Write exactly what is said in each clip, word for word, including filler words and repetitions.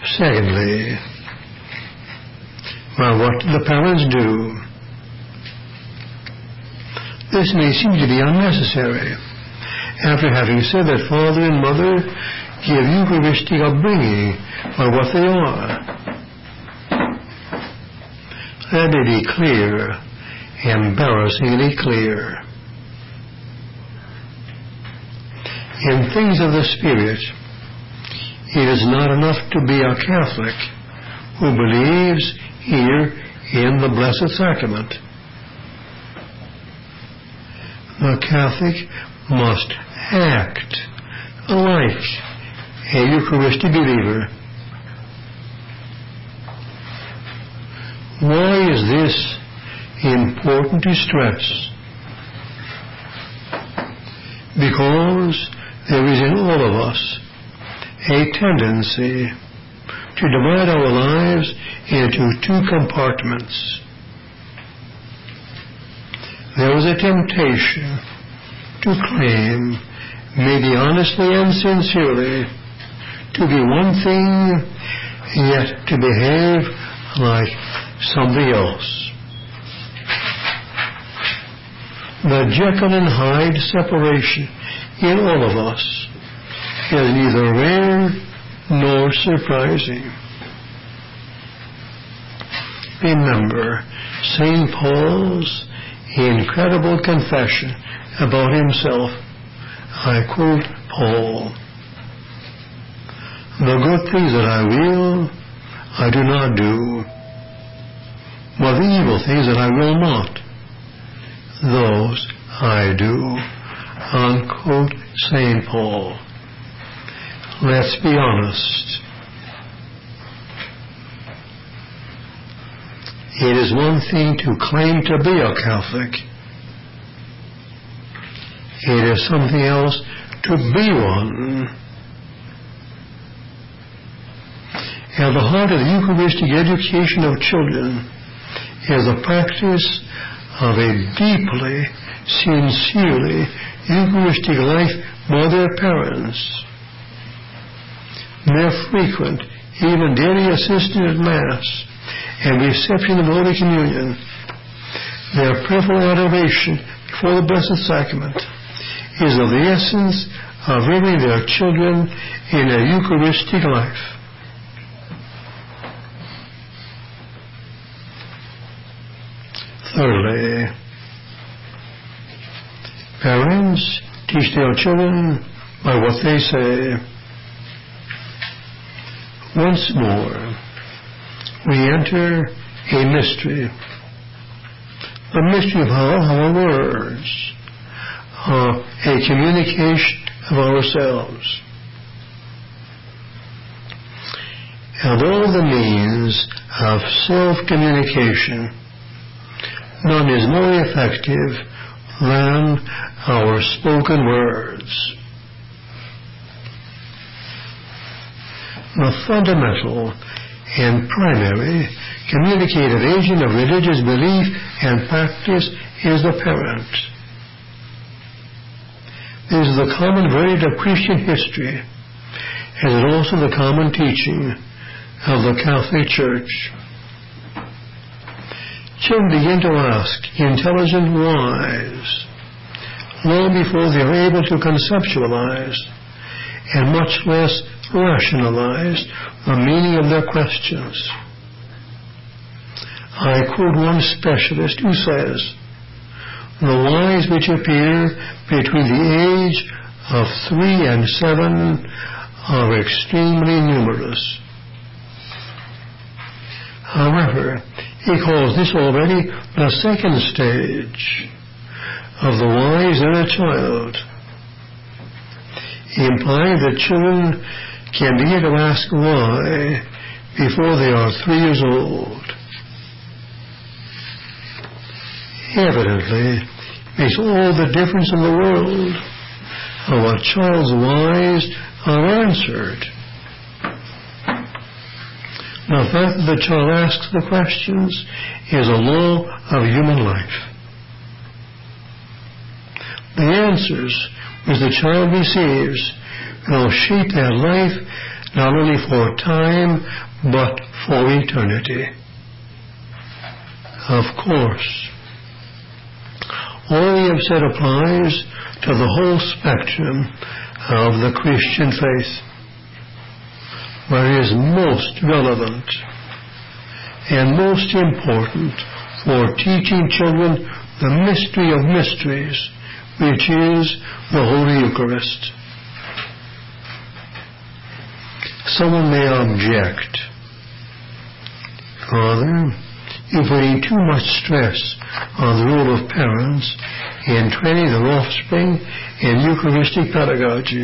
Secondly, well, what do the parents do? This may seem to be unnecessary. After having said that father and mother give Eucharistic upbringing for what they are, let me be clear, embarrassingly clear. In things of the Spirit, it is not enough to be a Catholic who believes here in the Blessed Sacrament. The Catholic must act like a Eucharistic believer. Why is this important to stress? Because there is in all of us a tendency to divide our lives into two compartments. There is a temptation to claim, maybe honestly and sincerely, to be one thing, yet to behave like something else. The Jekyll and Hyde separation in all of us is neither rare nor surprising. Remember Saint Paul's incredible confession about himself. I quote Paul, "The good things that I will, I do not do, but the evil things that I will not, those I do." Unquote Saint Paul. Let's be honest. It is one thing to claim to be a Catholic. It is something else to be one. At the heart of the Eucharistic education of children is the practice of a deeply, sincerely Eucharistic life by their parents. Their frequent, even daily assistance at Mass and reception of Holy Communion, their prayerful adoration before the Blessed Sacrament, is of the essence of rearing their children in a Eucharistic life. Thirdly, parents teach their children by what they say. Once more, we enter a mystery. The mystery of our, our words, uh, a communication of ourselves. And all the means of self-communication, none is more effective than our spoken words. The fundamental and primary communicative agent of religious belief and practice is the parent. This is the common verdict of Christian history, and is also the common teaching of the Catholic Church. Children begin to ask intelligent whys long before they are able to conceptualize and much less rationalize the meaning of their questions. I quote one specialist who says, "The whys which appear between the age of three and seven are extremely numerous." However, he calls this already the second stage of the whys in a child, implying that children can begin to ask why before they are three years old. Evidently, it makes all the difference in the world how a child's whys are answered. The fact that the child asks the questions is a law of human life. The answers which the child receives will shape their life not only for time, but for eternity. Of course, all we have said applies to the whole spectrum of the Christian faith, but it is most relevant and most important for teaching children the mystery of mysteries, which is the Holy Eucharist. Someone may object, Father, you're putting too much stress on the role of parents in training their offspring in Eucharistic pedagogy.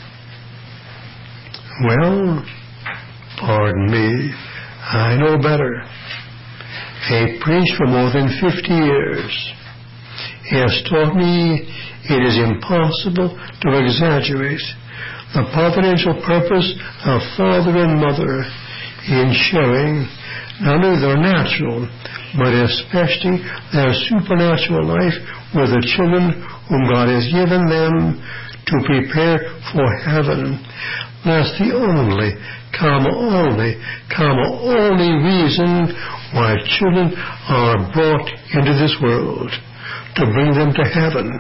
Well, pardon me, I know better. A priest for more than fifty years has taught me it is impossible to exaggerate the providential purpose of father and mother in sharing not only their natural, but especially their supernatural life with the children whom God has given them to prepare for heaven. That's the only, comma, only, comma, only reason why children are brought into this world, to bring them to heaven.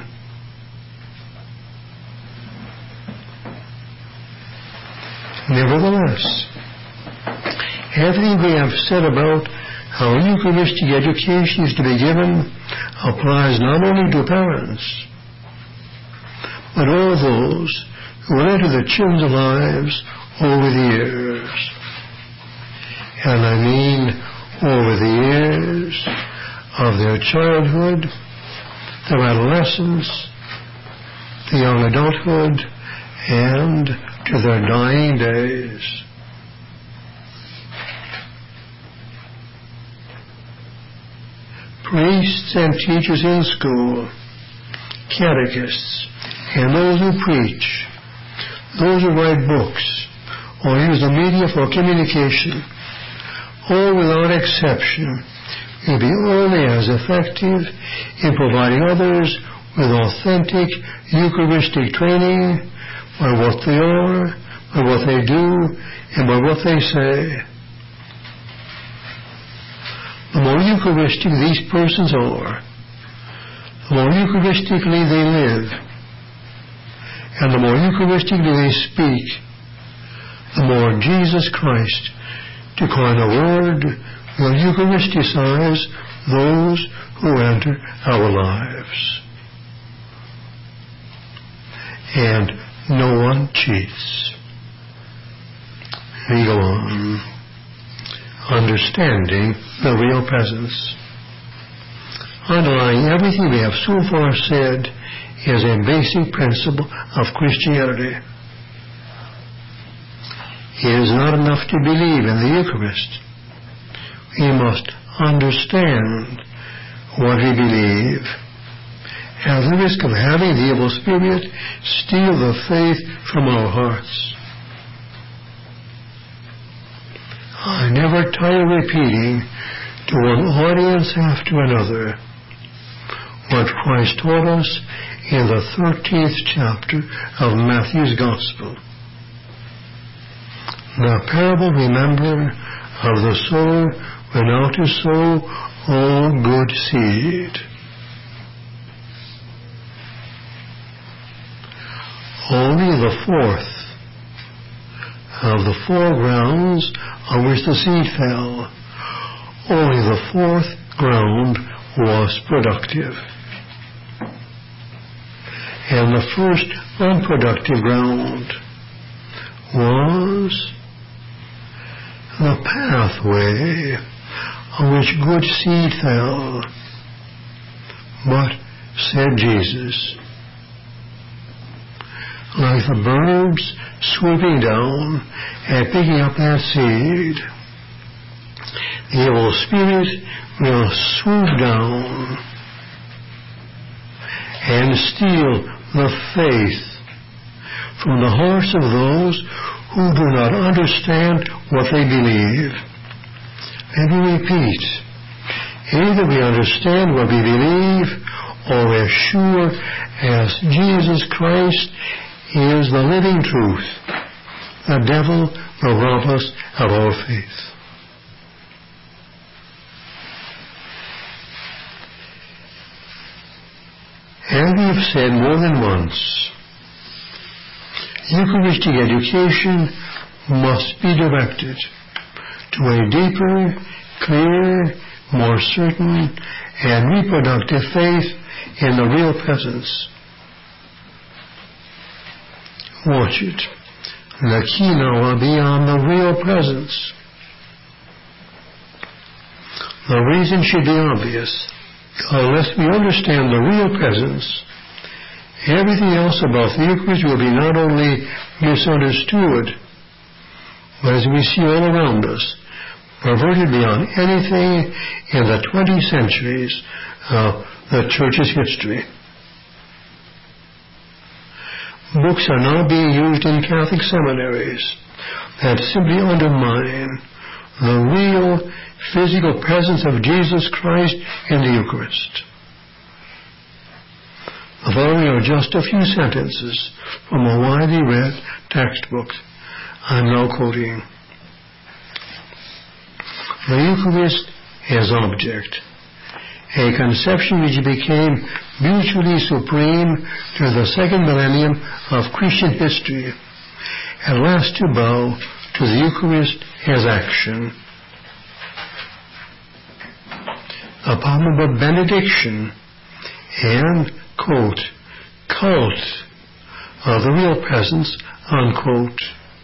Nevertheless, everything we have said about how Eucharistic education is to be given applies not only to parents, but all those who enter the children's lives over the years. And I mean over the years of their childhood, their adolescence, the young adulthood, and to their dying days. Priests and teachers in school, catechists, and those who preach, those who write books, or use the media for communication, all without exception will be only as effective in providing others with authentic Eucharistic training by what they are, by what they do, and by what they say. The more Eucharistic these persons are, the more Eucharistically they live, and the more Eucharistically they speak, the more Jesus Christ, to coin a word, will Eucharisticize those who enter our lives. And no one cheats. We go on. Understanding the real presence. Underlying everything we have so far said is a basic principle of Christianity. It is not enough to believe in the Eucharist. We must understand what we believe, at the risk of having the evil spirit steal the faith from our hearts. I never tire repeating to one audience after another what Christ taught us in the thirteenth chapter of Matthew's Gospel. The parable, remember, of the sower went out to sow all good seed. Only the fourth of the four grounds on which the seed fell, only the fourth ground was productive. And the first unproductive ground was the pathway on which good seed fell. But, said Jesus, like the birds swooping down and picking up that seed, the evil spirit will swoop down and steal the faith from the hearts of those who do not understand what they believe. Let me repeat. Either we understand what we believe, or as sure as Jesus Christ is the living truth, the devil will rob us of our faith. As we have said more than once, Eucharistic education must be directed to a deeper, clearer, more certain, and reproductive faith in the real presence. Watch it. The key now will be on the real presence. The reason should be obvious. Unless we understand the real presence, everything else about the Eucharist will be not only misunderstood, but as we see all around us, perverted beyond anything in the twenty centuries of the Church's history. Books are now being used in Catholic seminaries that simply undermine the real physical presence of Jesus Christ in the Eucharist. The following are just a few sentences from a widely read textbook I'm now quoting. The Eucharist as object, a conception which became mutually supreme through the second millennium of Christian history, at last to bow to the Eucharist as action. A palpable benediction and, quote, cult of the real presence, unquote.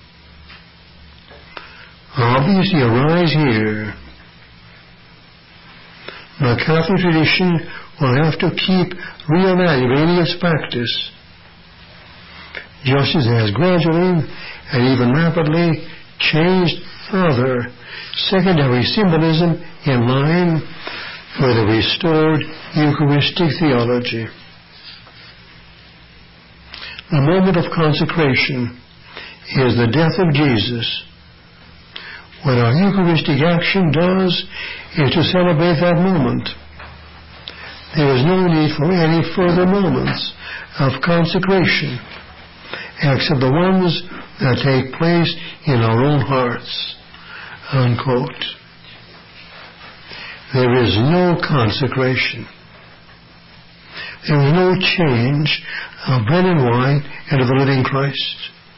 Obviously arise here. The Catholic tradition will have to keep reevaluating its practice, just as it has gradually and even rapidly changed other secondary symbolism in line with a restored Eucharistic theology. The moment of consecration is the death of Jesus. What our Eucharistic action does is to celebrate that moment. There is no need for any further moments of consecration except the ones that take place in our own hearts. Unquote. There is no consecration. There is no change of bread and wine into the living Christ.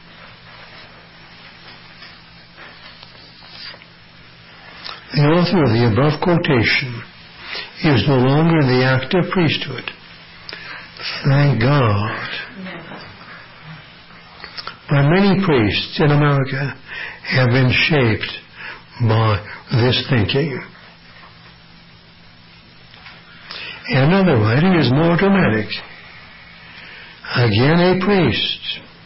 The author of the above quotation is no longer in the active priesthood. Thank God. But many priests in America have been shaped by this thinking. Another writer is more dramatic. Again, a priest.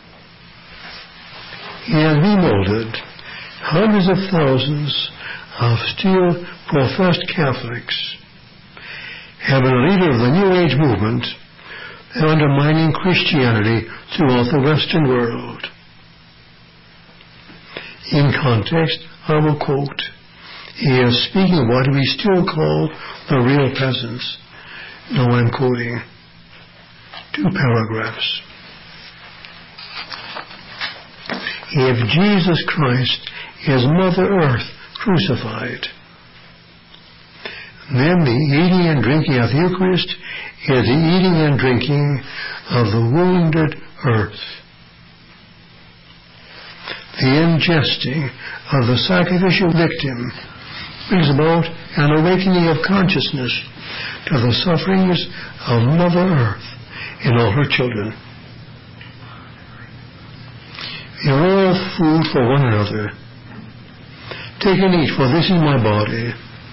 He has remolded hundreds of thousands of still professed Catholics, have been a leader of the New Age movement, undermining Christianity throughout the Western world. In context, I will quote, he is speaking of what we still call the real presence. Now I'm quoting two paragraphs. If Jesus Christ is Mother Earth crucified, then the eating and drinking of the Eucharist is the eating and drinking of the wounded earth. The ingesting of the sacrificial victim brings about an awakening of consciousness to the sufferings of Mother Earth and all her children. We are all food for one another. Take and eat, for this is my body.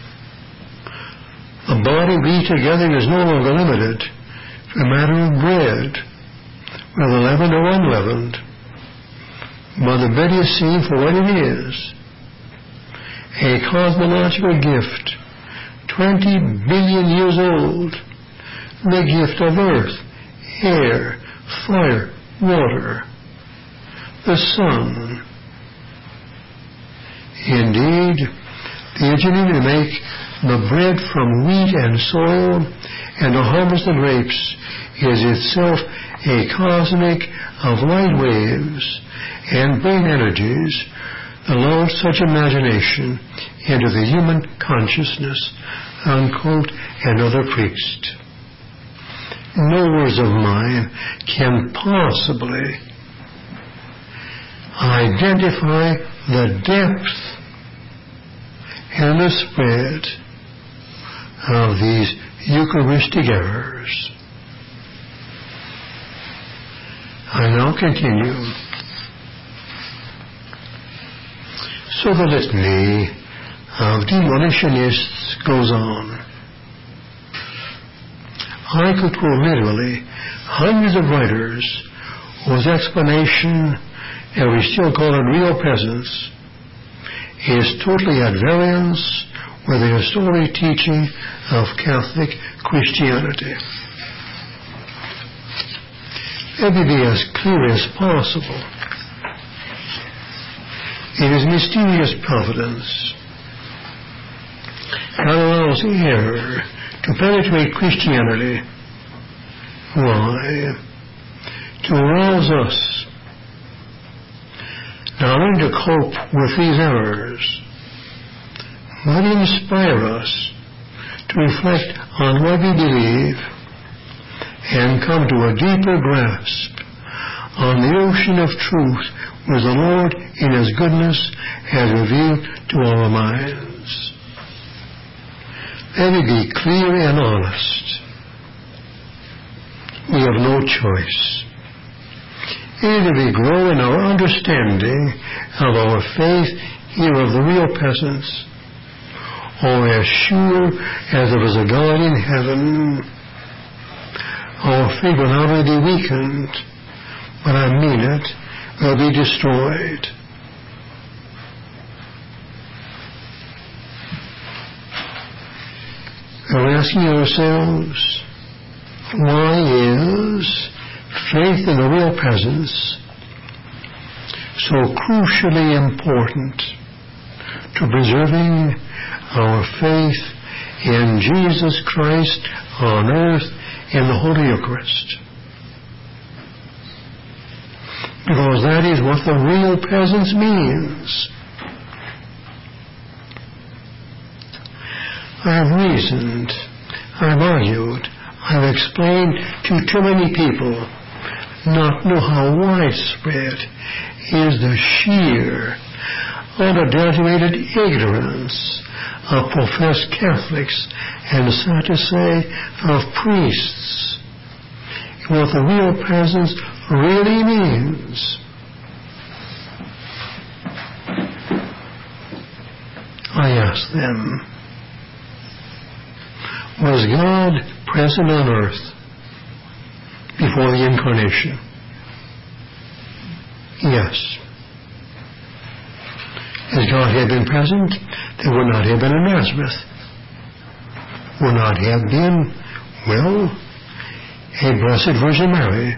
The body we eat together is no longer limited to a matter of bread, whether leavened or unleavened. But the bread is seen for what it is, a cosmological gift, twenty billion years old, the gift of earth, air, fire, water, the sun. Indeed, the engineer to make the bread from wheat and soil and to harvest the grapes is itself a cosmic of light waves and brain energies, the Lord such imagination into the human consciousness, unquote, another priest. No words of mine can possibly identify the depth and the spread of these Eucharistic errors. I now continue. So the litany of demolitionists goes on. I could quote literally hundreds of writers whose explanation, and we still call it real presence, is totally at variance with the historic teaching of Catholic Christianity. Let me be as clear as possible. It is mysterious providence that allows error to penetrate Christianity. Why? To arouse us not only to cope with these errors, but inspire us to reflect on what we believe and come to a deeper grasp on the ocean of truth which the Lord in His goodness has revealed to our minds. Let me be clear and honest. We have no choice. Either we grow in our understanding of our faith here of the real presence, or as sure as there is a God in heaven, our faith will not only be weakened, but I mean it, will be destroyed. We're asking ourselves, why is faith in the real presence so crucially important to preserving our faith in Jesus Christ on earth in the Holy Eucharist? Because that is what the real presence means. I've reasoned, I've argued, I've explained to too many people not know how widespread is the sheer, unadulterated ignorance of professed Catholics and, sad to say, of priests, what the real presence really means. I ask them, was God present on earth before the Incarnation? Yes. As God had been present, there would not have been a Nazareth. Would not have been, well, a Blessed Virgin Mary.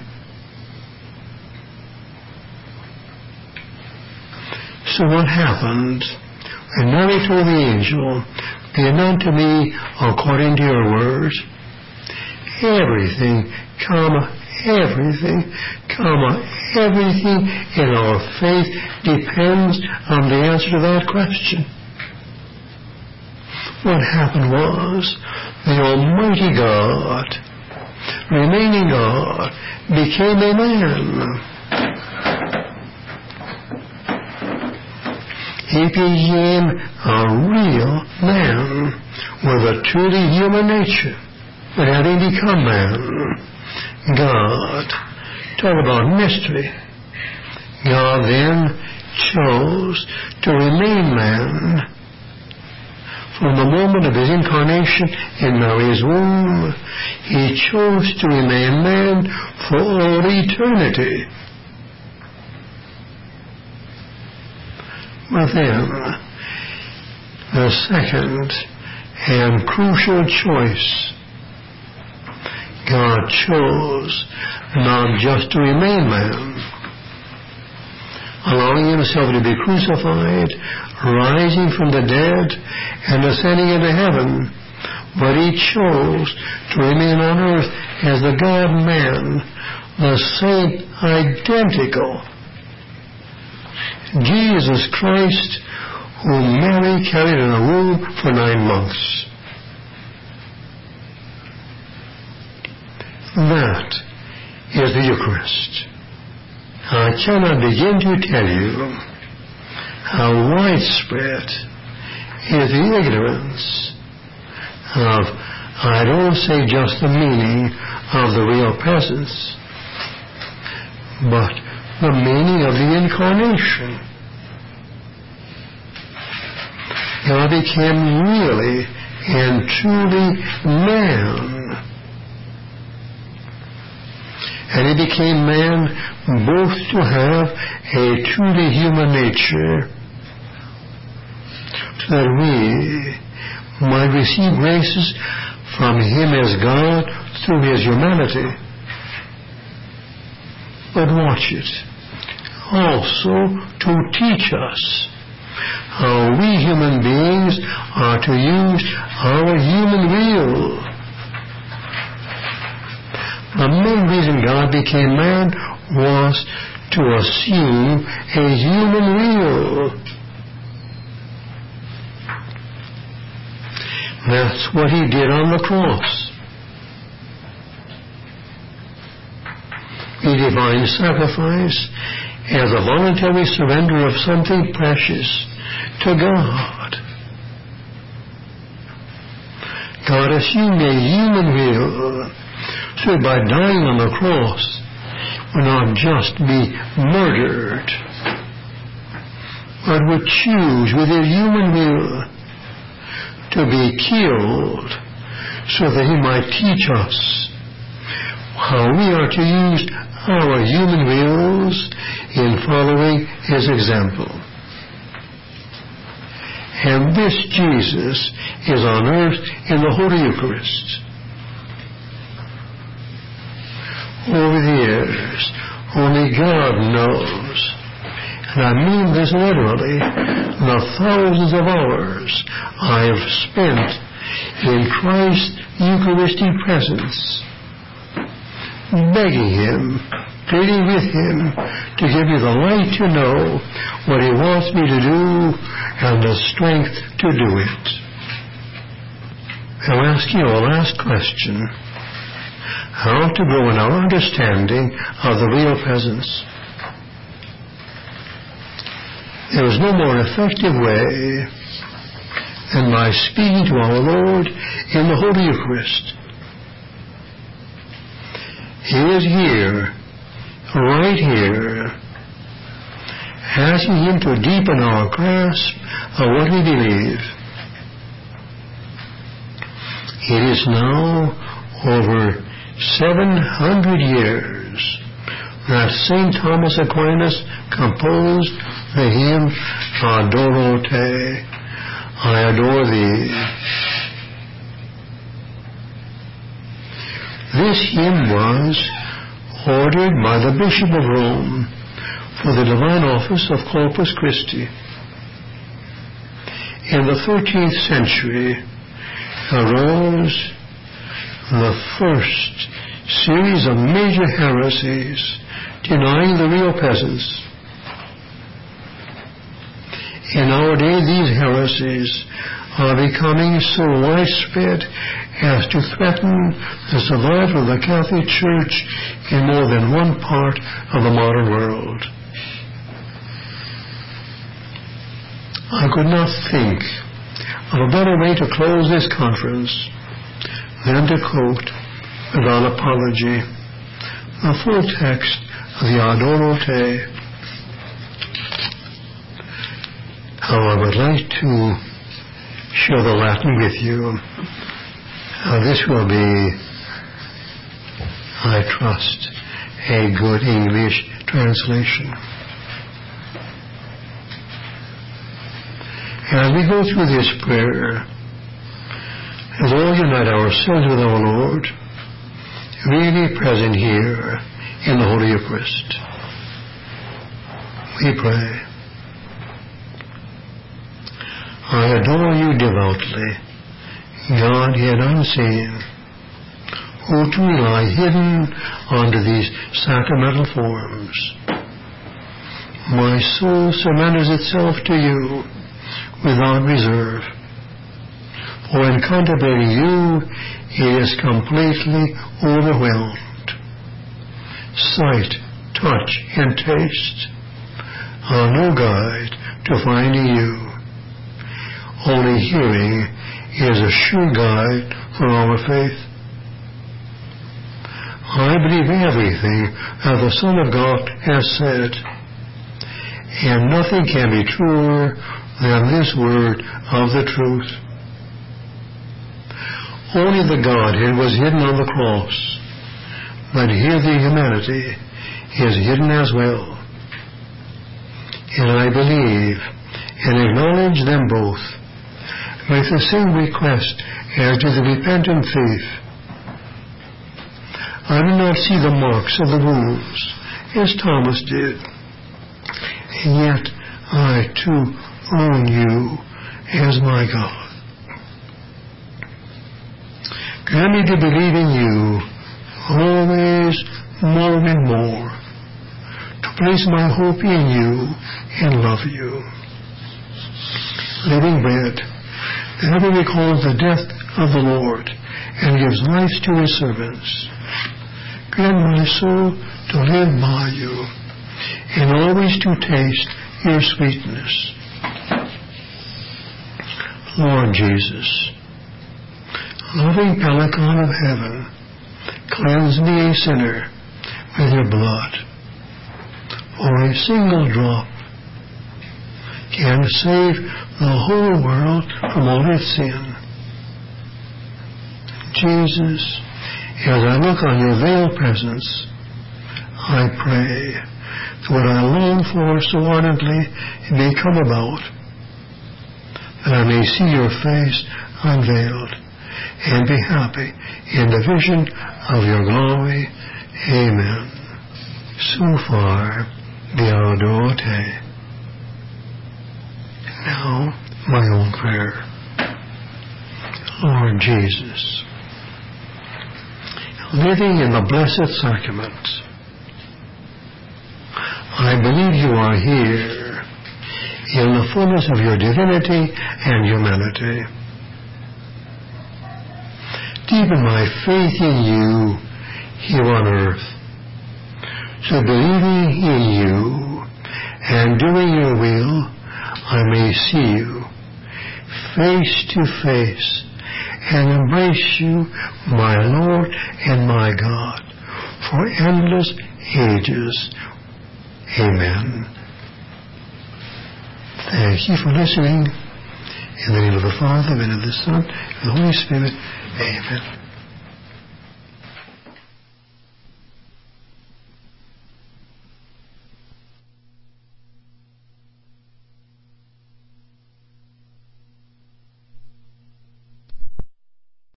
So what happened when Mary told the angel, "Be it done to me according to your word"? Everything, comma, everything, comma, everything in our faith depends on the answer to that question. What happened was the Almighty God, remaining God, became a man. He became a real man with a truly human nature. But having become man, God, talk about mystery, God then chose to remain man from the moment of His incarnation in Mary's womb. He chose to remain man for all eternity. But then, the second and crucial choice, God chose not just to remain man, allowing Himself to be crucified, rising from the dead, and ascending into heaven, but He chose to remain on earth as the God-man, the same identical Jesus Christ, whom Mary carried in a womb for nine months. That is the Eucharist. I cannot begin to tell you how widespread is the ignorance of, I don't say just the meaning of the real presence, but the meaning of the Incarnation. God became really and truly man. And he became man both to have a truly human nature, so that we might receive graces from him as God through his humanity. But watch it. Also to teach us how we human beings are to use our human will. The main reason God became man was to assume a human will. That's what he did on the cross. The divine sacrifice as a voluntary surrender of something precious to God. God assumed a human will, so by dying on the cross would not just be murdered, but would choose with his human will to be killed, so that he might teach us how we are to use our human wills in following his example. And this Jesus is on earth in the Holy Eucharist. Over the years, only God knows, and I mean this literally, the thousands of hours I have spent in Christ's Eucharistic presence, begging him, pleading with him to give me the light to know what he wants me to do and the strength to do it. I'll ask you a last question. How to grow in our understanding of the real presence. There is no more effective way than by speaking to our Lord in the Holy Eucharist. He is here, right here, asking him to deepen our grasp of what we believe. It is now over seven hundred years that Saint Thomas Aquinas composed the hymn Adoro Te, I adore thee. This hymn was ordered by the Bishop of Rome for the divine office of Corpus Christi. In the thirteenth century arose the first series of major heresies denying the real presence. In our day, these heresies are becoming so widespread as to threaten the survival of the Catholic Church in more than one part of the modern world. I could not think of a better way to close this conference than to quote, without apology, the full text of the Adoro Te. How I would like to share the Latin with you. Uh, this will be, I trust, a good English translation. As we go through this prayer, as all unite ourselves with our Lord, really present here in the Holy Eucharist, we pray. I adore you devoutly, God yet unseen, who truly lie hidden under these sacramental forms. My soul surrenders itself to you without reserve. For in contemplating you, it is completely overwhelmed. Sight, touch, and taste are no guide to finding you. Only hearing is a sure guide for our faith. I believe everything that the Son of God has said, and nothing can be truer than this word of the truth. Only the Godhead was hidden on the cross, but here the humanity is hidden as well. And I believe and acknowledge them both with the same request as to the repentant thief. I do not see the marks of the wounds, as Thomas did, and yet I too own you as my God. Grant me to believe in you always more and more, to place my hope in you and love you. Living bread, that ever recalls the death of the Lord and gives life to his servants. Grant my soul to live by you and always to taste your sweetness. Lord Jesus, loving Pelican of heaven, cleanse me a sinner with your blood. For a single drop can save the whole world from all its sin. Jesus, as I look on your veiled presence, I pray that what I long for so ardently may come about, that I may see your face unveiled and be happy in the vision of your glory. Amen. So far, the Audorate. Now, my own prayer. Lord Jesus, living in the Blessed Sacrament, I believe you are here in the fullness of your divinity and humanity. Deepen my faith in you here on earth, so believing in you and doing your will, I may see you face to face and embrace you, my Lord and my God, for endless ages. Amen. Thank you for listening. In the name of the Father, and of the Son, and of the Holy Spirit. Amen.